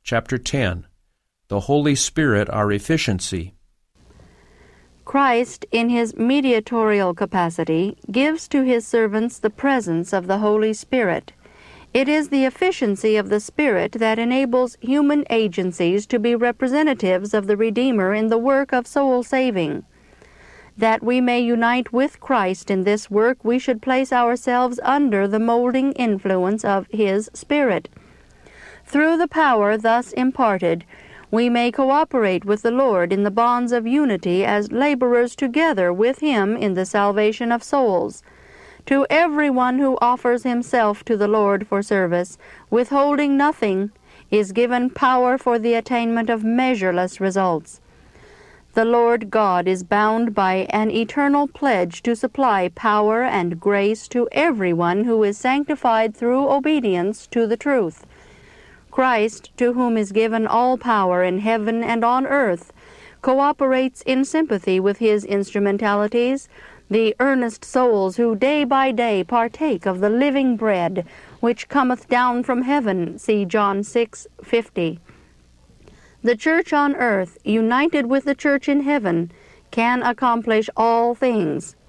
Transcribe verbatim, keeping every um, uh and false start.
Chapter ten. The Holy Spirit Our Efficiency. Christ, in his mediatorial capacity, gives to his servants the presence of the Holy Spirit. It is the efficiency of the Spirit that enables human agencies to be representatives of the Redeemer in the work of soul saving. That we may unite with Christ in this work, we should place ourselves under the molding influence of his Spirit. Through the power thus imparted, we may cooperate with the Lord in the bonds of unity as laborers together with him in the salvation of souls. To everyone who offers himself to the Lord for service, withholding nothing, is given power for the attainment of measureless results. The Lord God is bound by an eternal pledge to supply power and grace to everyone who is sanctified through obedience to the truth. Christ, to whom is given all power in heaven and on earth, cooperates in sympathy with his instrumentalities, the earnest souls who day by day partake of the living bread which cometh down from heaven. See John six fifty. The church on earth, united with the church in heaven, can accomplish all things.